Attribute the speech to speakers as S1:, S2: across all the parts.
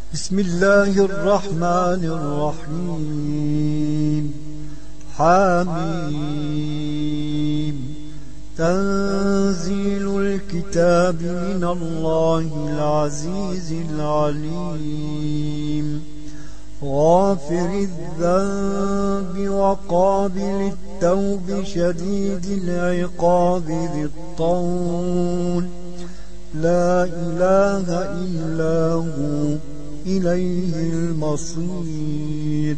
S1: بسم الله الرحمن الرحيم. حميم. تنزيل الكتاب من الله العزيز العليم. غافر الذنب وقابل التوب شديد العقاب ذي الطول. لا إله إلا هو إليه المصير.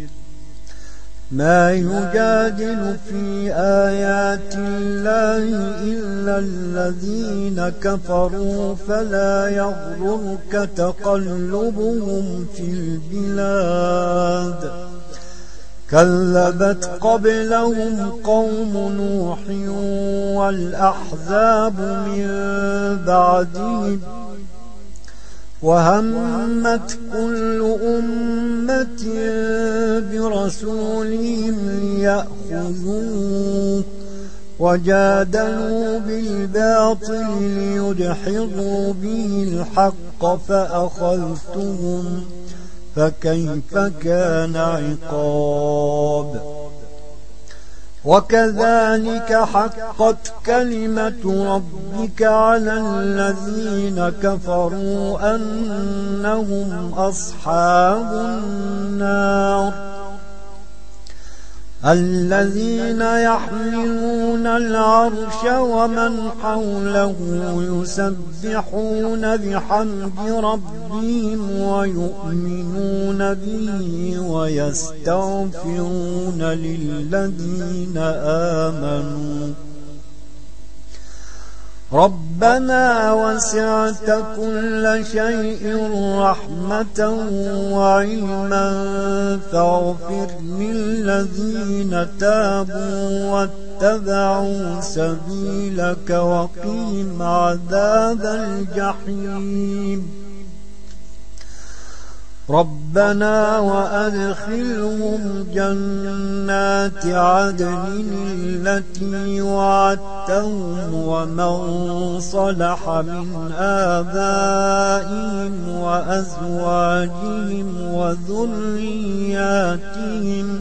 S1: ما يجادل في آيات الله إلا الذين كفروا فلا يغررك تقلبهم في البلاد. كذبت قبلهم قوم نوح والأحزاب من بعدهم وهمت كل أمة برسولهم ليأخذوه وجادلوا بالباطل ليدحضوا به الحق فأخذتهم فكيف كان عقاب. وكذلك حقت كلمة ربك على الذين كفروا أنهم أصحاب النار. الذين يحملون العرش ومن حوله يسبحون بحمد ربهم ويؤمنون به ويستغفرون للذين آمنوا ربنا وسعت كل شيء رحمة وعلما فاغفر للذين تابوا واتبعوا سبيلك وقهم عذاب الجحيم. ربنا وأدخلهم جنات عدن التي وعدتهم ومن صلح من آبائهم وأزواجهم وذرياتهم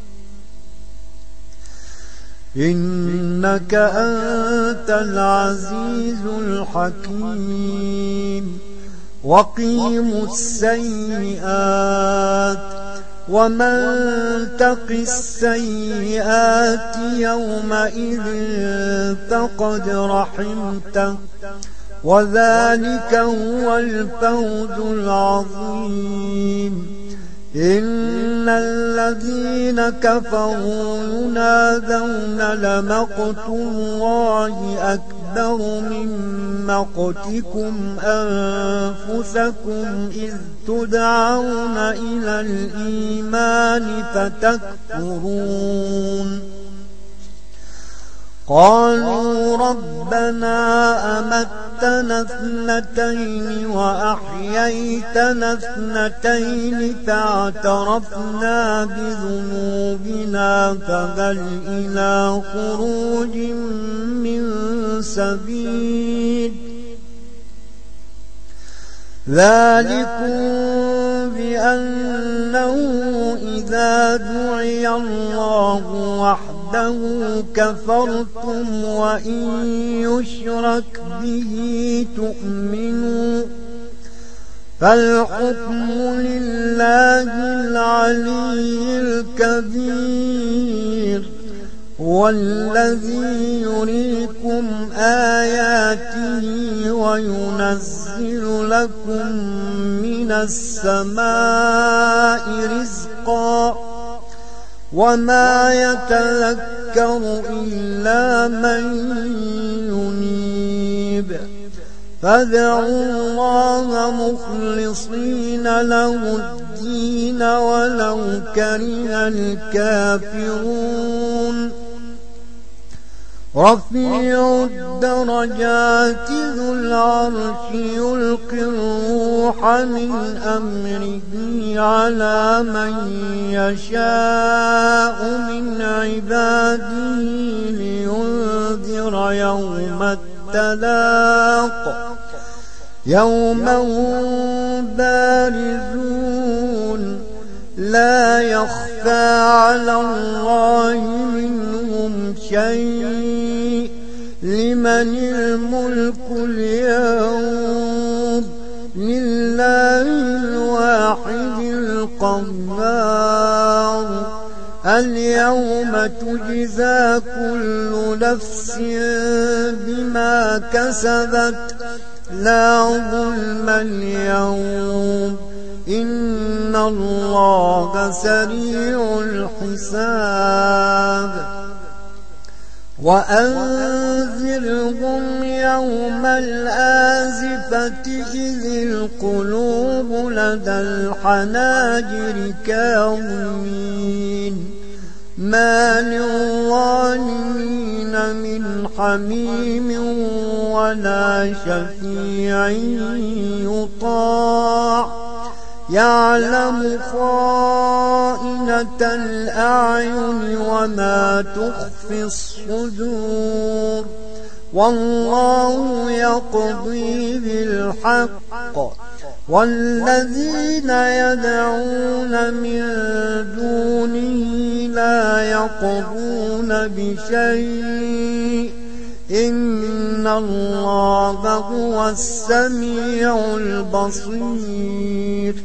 S1: إنك أنت العزيز الحكيم. وقيموا السيئات ومن تق السيئات يومئذ فقد رحمته وذلك هو الفوز العظيم. إن الذين كفروا ينادون لمقت الله أكبر من مقتكم أنفسكم إذ تدعون إلى الإيمان فتكفرون. قالوا ربنا أمتنا اثنتين وأحييتنا اثنتين فاعترفنا بذنوبنا فهل إلى خروج من سبيل. ذلكم بأنه إذا دعي الله وحده كفرتم وإن يشرك به تؤمنوا فالحكم لله العلي الكبير. هو الذي يريكم آياته وينزل لكم من السماء رزقا وما يتذكر إلا من ينيب. فادعوا الله مخلصين له الدين ولو كره الكافرون. رفيع الدرجات ذو العرش يلقي الروح من أمره على من يشاء من عباده لينذر يوم التلاق يوم هم بارزون لا يخفى على الله منهم شيء لمن الملك اليوم لله الواحد القهار اليوم تجزى كل نفس بما كسبت لا ظلم اليوم إن الله سريع الحساب وأنذرهم يوم الآزفة إذ القلوب لدى الحناجر كاظمين ما للظالمين من حميم ولا شفيع يطاع يعلم خائنة الأعين وما تخفي الصدور والله يقضي بالحق والذين يدعون من دونه لا يقضون بشيء إن الله هو السميع البصير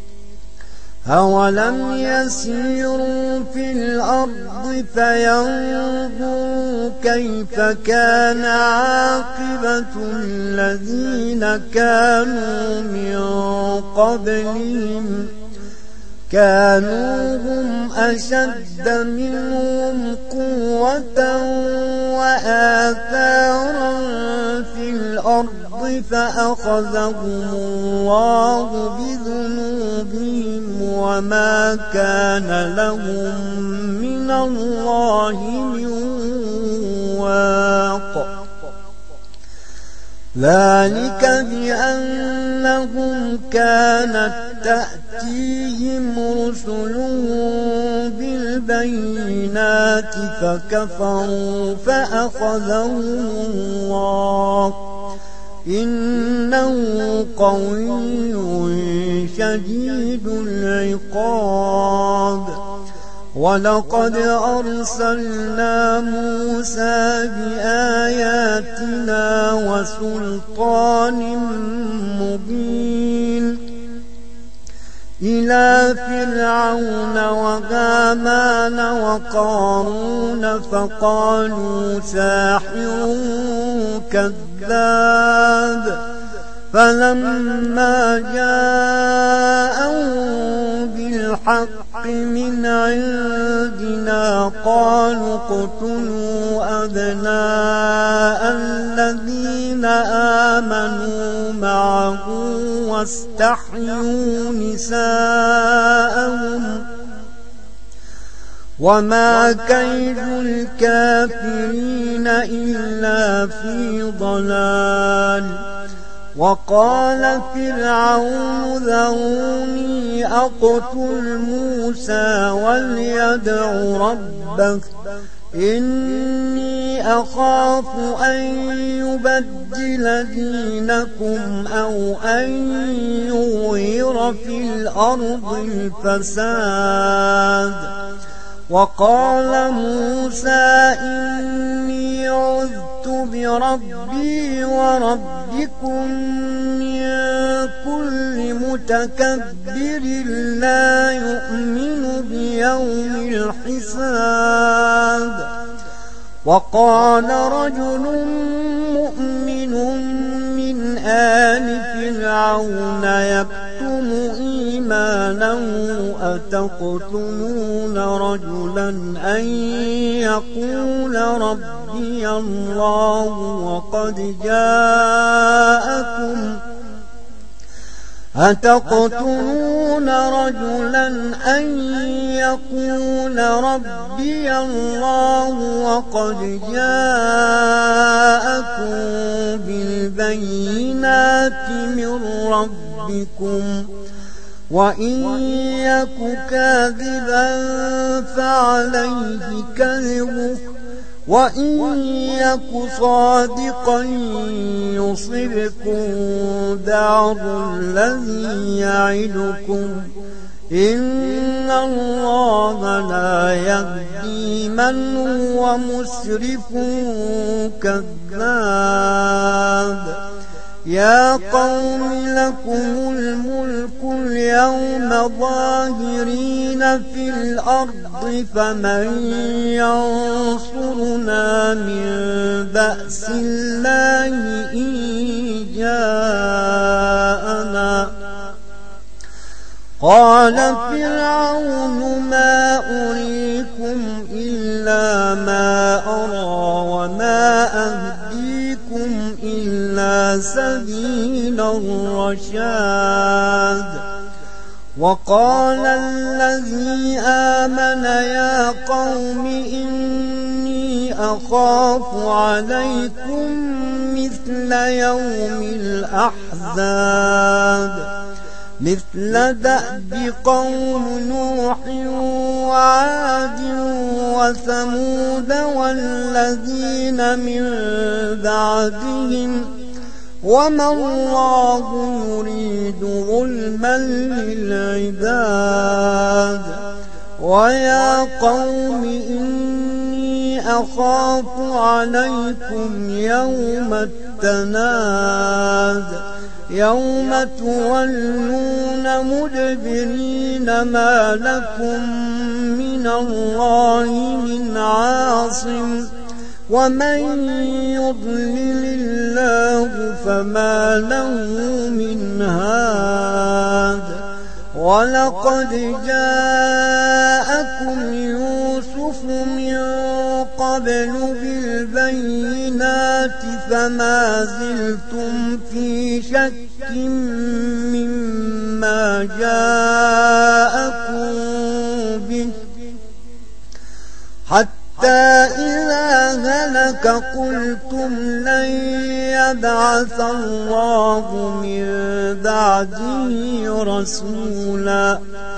S1: أولم يسيروا في الأرض فينظروا كيف كان عاقبة الذين كانوا من قبلهم كانوا هم أشد منهم قوة وآثارا في الأرض فأخذهم الله بذنوبهم وما كان لهم من الله من واق ذلك بأنهم كانت تأتيهم رسلهم بالبينات فكفروا فأخذهم الله إنه قوي شديد العقاب ولقد أرسلنا موسى بآياتنا وسلطان مبين إلى فرعون وهامان وقارون فقالوا ساحر كذاب فلما جاءوا بالحق من عندنا قالوا اقتلوا أبناء الذين آمنوا معه واستحيوا نساءهم وما كيد الكافرين إلا في ضلال وقال فرعون ذروني أقتل موسى وليدع ربه إني أخاف أن يبدل دينكم أو أن يظهر في الأرض الفساد وقال موسى إني عذت بربي وربكم من كل متكبر لا يؤمن بيوم الحساب وقال رجل مؤمن من آل فرعون يكتم إيمانه أتقتلون رجلا أن يقول ربي الله وقد جاءكم أتقتلون رجلا أن يقول ربي الله وقد جاءكم بالبينات من ربكم وإن يك كاذبا فعليه كذبه وإن يك صادقا يصبكم بعض الذي يعدكم إن الله لا يهدي من هو مسرف كذاب. يا قوم لكم الملك اليوم ظاهرين في الأرض فمن ينصرنا من بأس الله إن جاءنا. قال فرعون ما أريكم إلا ما أرى وما أهديكم إلا سبيل الرشاد. وقال الذي آمن يا قوم إني أخاف عليكم مثل يوم الأحزاب مثل دأب قوم نوح وعاد وثمود والذين من بعدهم وما الله يريد ظلما للعباد. ويا قوم إني أخاف عليكم يوم التناد يوم تولون مدبرين ما لكم من الله من عاصم ومن يضلل الله فما له من هاد. ولقد جاءكم يوسف من قبل بالبينات فما زلتم في شك مما جاءكم به حتى إذا هلك قلتم لن يبعث الله من بعده رسولا.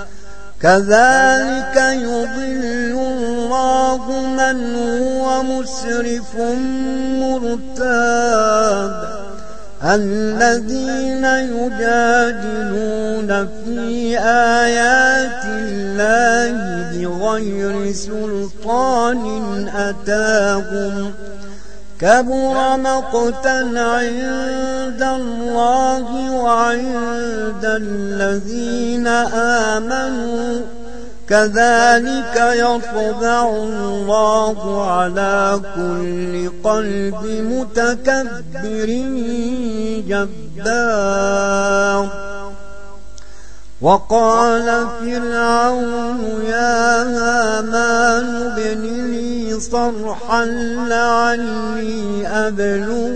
S1: كذلك يضل الله من هو مسرف مرتاب. الذين يجادلون في آيات الله بغير سلطان أتاهم كبر مقتا عند الله وعند الذين آمنوا كذلك يطبع الله على كل قلب متكبر جبار. وقال فرعون يا هامان ابن لي صرحا لعلي أبلغ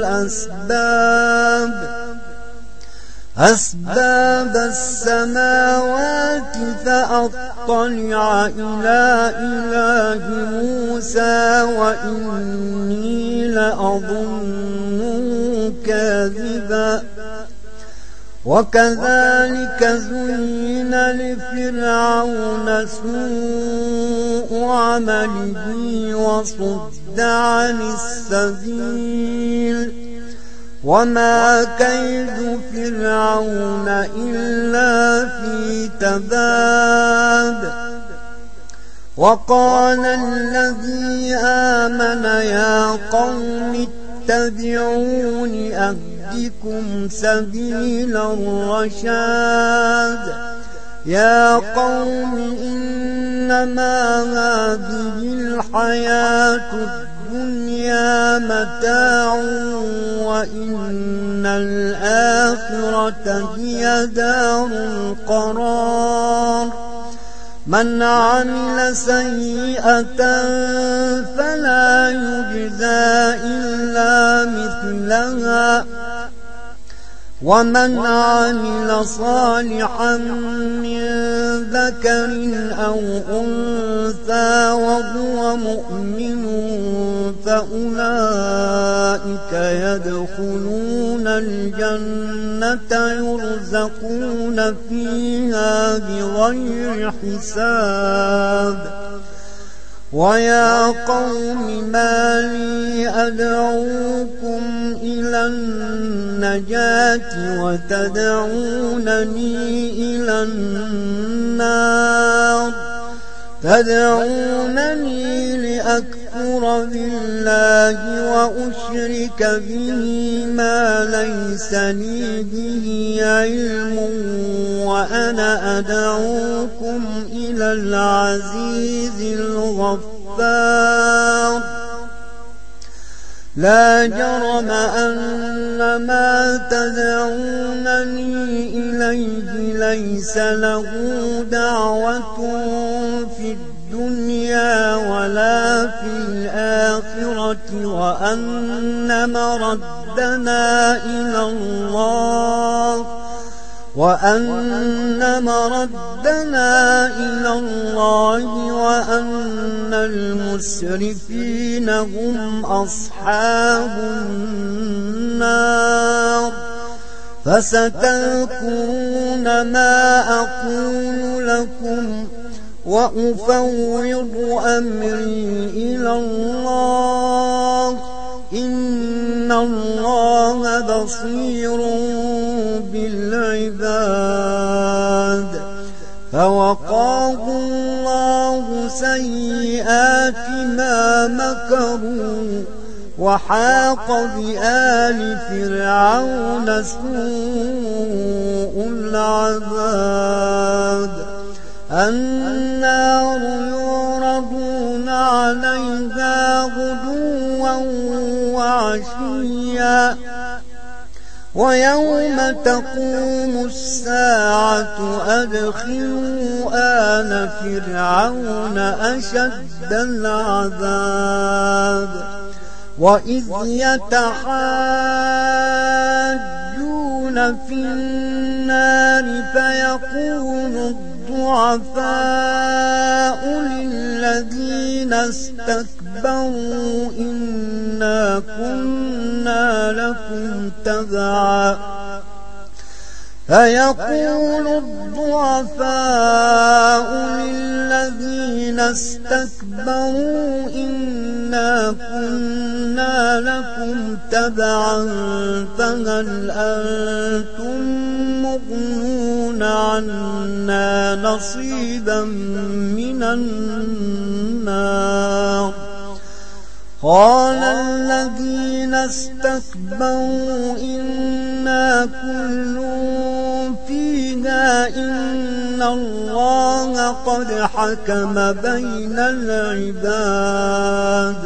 S1: أسباب السماوات فأطلع إلى إله موسى وإني لأظنه كاذبا. وكذلك زين لفرعون سوء عمله وصد عن السبيل وما كيد فرعون إلا في تباب. وقال الذي آمن يا قوم اتبعون أهدكم سبيل الرشاد. يا قوم إنما هذه الحياة الدنيا متاع وإن الآخرة هي دار القرار. من عمل سيئة فلا يجزى إلا مثلها ومن عمل صالحا من ذكر أو أنثى وهو مؤمن فأولئك يدخلون الجنة يرزقون فيها بغير حساب. ويا قوم ما لي أدعوكم إلى النجاة وتدعونني إلى النار تدعونني لأكفر بالله وأشرك به ما ليس لي به علم وأنا أدعوكم إلى العزيز الغفار لا جرم أن ما تدعونني إليه ليس له دعوة في الدنيا ولا في الآخرة وأن مردنا إلى الله وأن المسرفين هم أصحاب النار فستذكرون ما أقول لكم وأفوض أمري إلى الله إن الله بصير بالعباد فوقاه الله سيئات ما مكروا وحاق بآل فرعون سوء العذاب النار يعرضون عليها غدوا وعشيا ويوم تقوم الساعة أدخلوا آل فرعون أشد العذاب وإذ يتحاجون في النار فيقول الضعفاء للذين استكبروا إنا كنا لكم تبعا فيقول الضعفاء للذين استكبروا إنا كنا لكم تبعا فهل أنتم مغنون عنا نصيبا من النار قال الذين استكبروا إنا كل فيها إن الله قد حكم بين العباد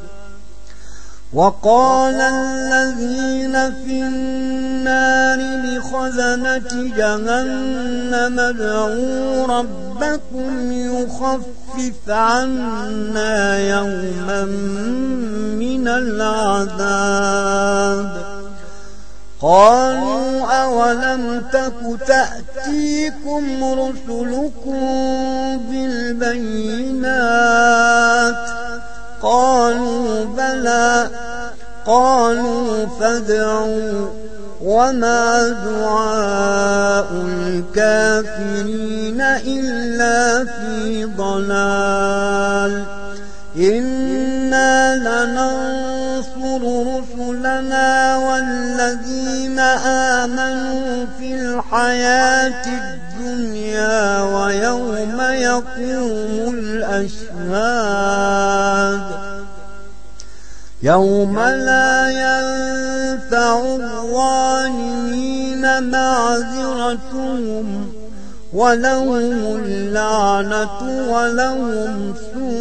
S1: وقال الذين في النار لخزنة جهنم ادعوا ربكم يخفف عنا يوما من العذاب قالوا أولم تك تأتيكم رسلكم بالبينات قالوا بلى قالوا فادعوا وما دعاء الكافرين إلا في ضلال إنا لننصر رسلنا والذين آمنوا في الحياة الدنيا ويوم يقوم الأشهاد يوم لا ينفع الظالمين معذرتهم ولهم اللعنة ولهم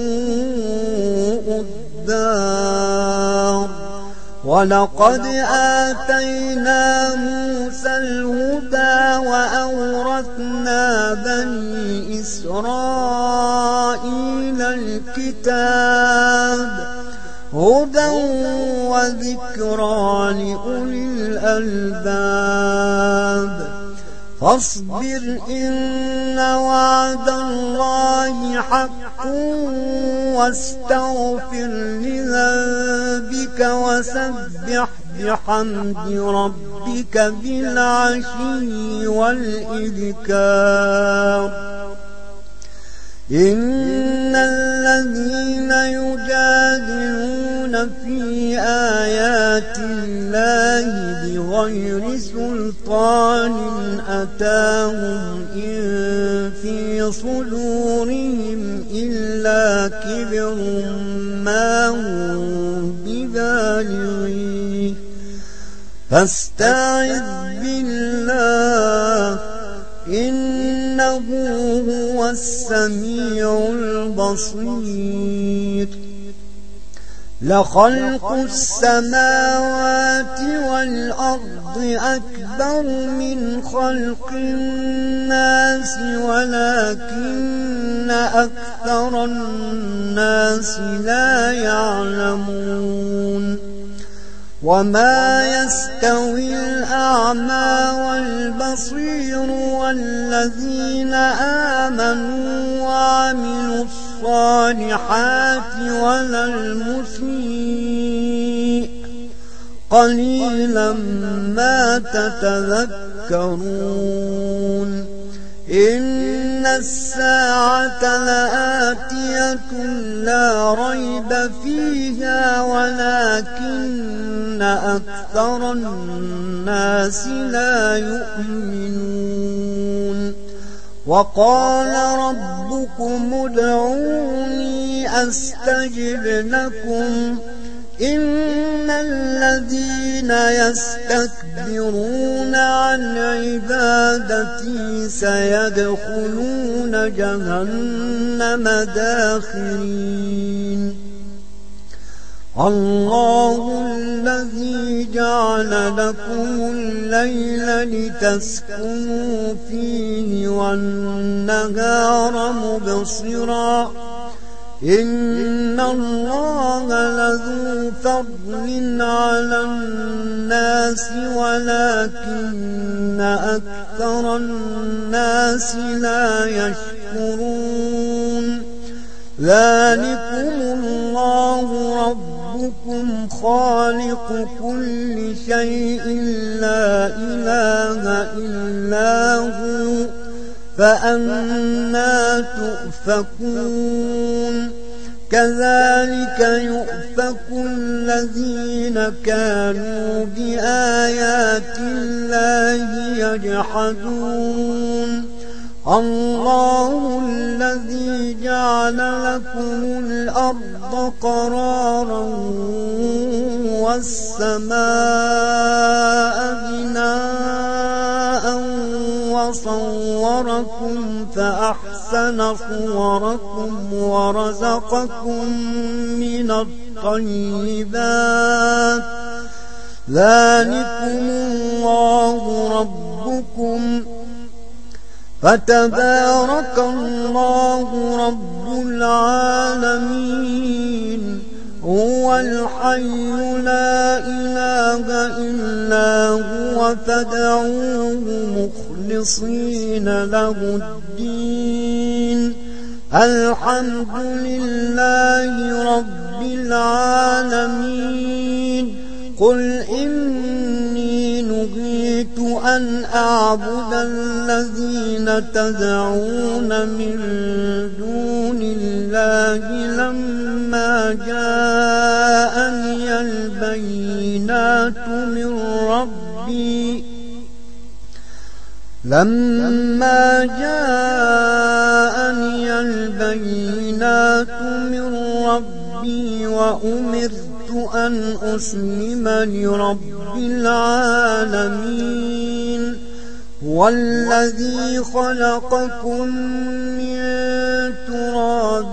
S1: سوء الدار ولقد آتينا موسى الهدى وأورثنا بني إسرائيل الكتاب هدى وذكرى لأولي الألباب فاصبر إن وعد الله حق واستغفر لذنبك وسبح بحمد ربك بالعشي والإذكار إن الذين يجادلون في آيات الله بغير سلطان أتاهم إن في صدورهم إلا كبر ما هم ببالغيه فاستعذ بالله إنه هو السميع البصير. لخلق السماوات والأرض أكبر من خلق الناس ولكن أكثر الناس لا يعلمون. وما يستوي الأعمى والبصير والذين آمنوا وعملوا الصالحات ولا المسيء قليلا ما تتذكرون. إن الساعة لآتية لا ريب فيها ولكن أكثر الناس لا يؤمنون. وقال ربكم ادعوني أستجب لكم إن الذين يستكبرون عن عبادتي سيدخلون جهنم داخرين. الله الذي جعل لكم الليل لتسكنوا فيه والنهار مبصرا إن الله لذو فضل على الناس ولكن أكثر الناس لا يشكرون. ذلكم الله ربكم خالق كل شيء لا إله إلا هو فأنى تؤفكون. كذلك يؤفك الذين كانوا بآيات الله يجحدون. الله الذي جعل لكم الأرض قرارا والسماء بناء وصوركم فأحسن صوركم ورزقكم من الطيبات ذلكم الله ربكم فتبارك الله رب العالمين. هو الحي لا إله إلا هو فادعوه مخلصين له الدين. الحمد لله رب العالمين. قل إني نهيت أن أعبد الذين تدعون من دون الله لما جاءني البينات من ربي وأمرت أن أسلم لرب العالمين. هو الذي خلقكم من تراب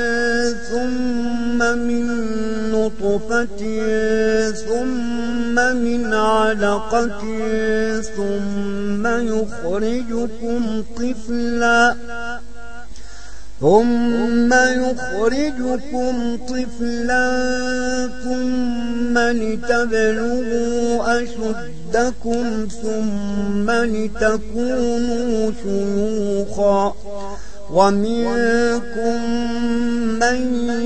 S1: ثم من نطفة ثم من علقة ثم يخرجكم طفلا ثم لتبلغوا أشدكم ثم لتكونوا شيوخا ومنكم من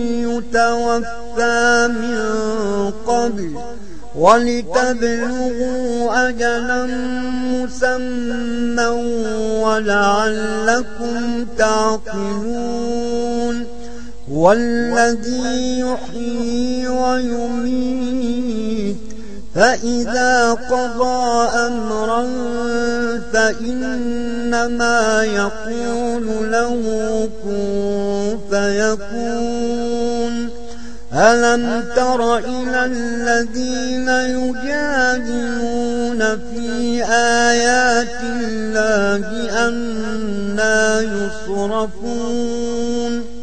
S1: يتوفى من قبل ولتبلغوا أجلا مسمى ولعلكم تعقلون. هو الذي يحيي ويميت فإذا قضى أمرا فإنما يقول له كن فيكون ألم تر إلى الذين يجادلون في آيات الله أنى يصرفون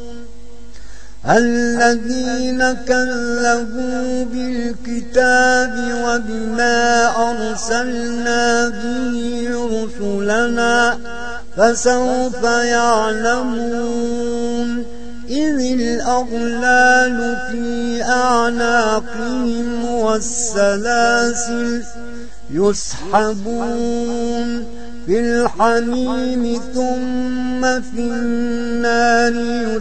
S1: الذين كذبوا بالكتاب وبما أرسلنا به رسلنا فسوف يعلمون إذ الأغلال في أعناقهم والسلاسل يسحبون في الحميم ثم في النار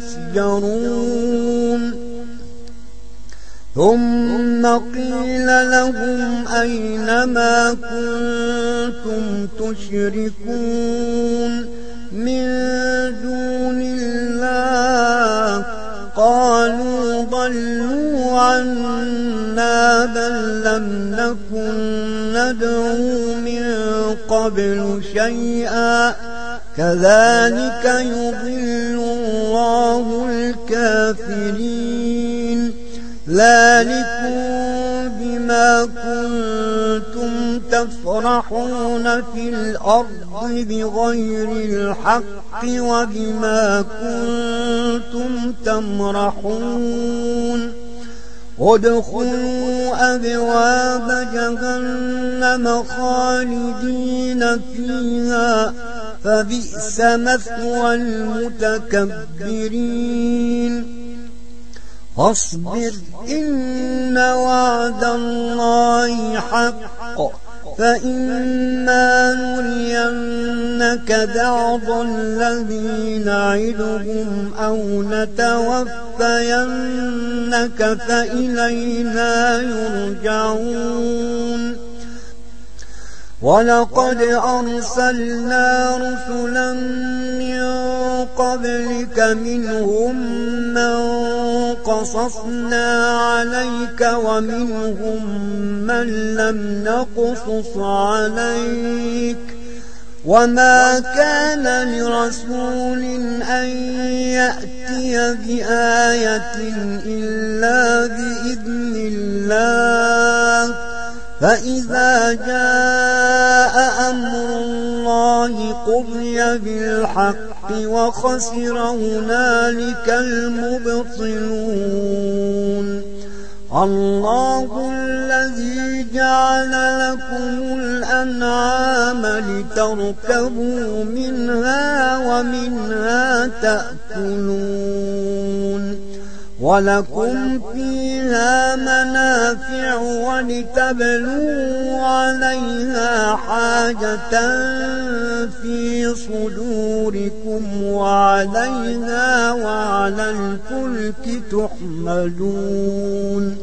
S1: يسجرون ثم قيل لهم أين ما كنتم تشركون من دون الله قالوا ضلوا عنا بل لم نكن ندعو من قبل شيئا كذلك يضل الله الكافرين ذلكم بما كنتم تفرحون في الأرض بغير الحق وبما كنتم تمرحون ادخلوا أبواب جهنم خالدين فيها فبئس مثوى المتكبرين فاصبر إن وعد الله حق فإما نرينك بعض الذي نعدهم أو نتوفينك فإلينا يرجعون ولقد أرسلنا رسلا من قبلك منهم من قصصنا عليك ومنهم من لم نقصص عليك وما كان لرسول أن يأتي بآية إلا بإذن الله فإذا جاء أمر الله قضي بالحق وخسر هنالك المبطلون الله الذي جعل لكم الأنعام لتركبوا منها ومنها تأكلون ولكم فيها منافع ولتبلوا عليها حاجة في صدوركم وعليها وعلى الفلك تحملون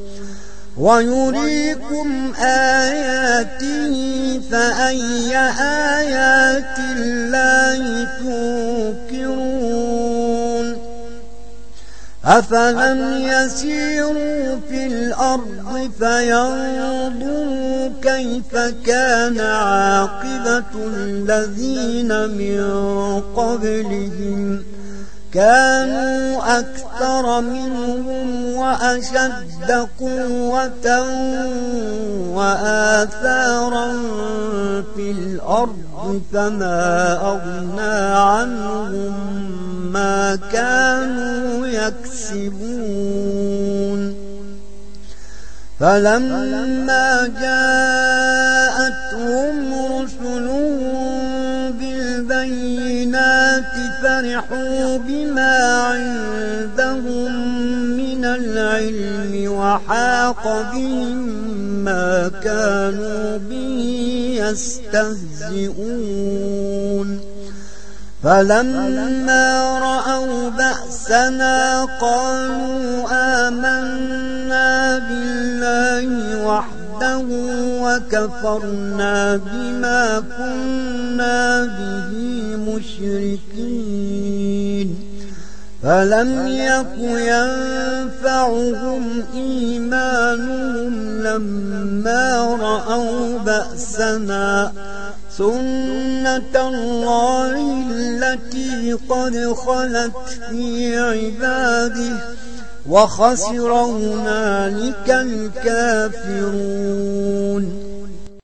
S1: ويريكم آياته فأي آيات الله تنكرون أفلم يسيروا في الأرض فينظروا كيف كان عاقبة الذين من قبلهم كانوا أكثر منهم وأشد قوة وآثارا في الأرض فما أغنى عنهم ما كانوا يكسبون فلما جاءتهم رسلهم بالبينات فرحوا بما عندهم من العلم وحاق بهم ما كانوا به يستهزئون فلما رأوا بأسنا قالوا آمنا بالله وحده وكفرنا بما كنا به مشركين فلم يك ينفعهم إيمانهم لما رأوا بأسنا سنة الله التي قد خلت في عباده وخسر هنالك الكافرون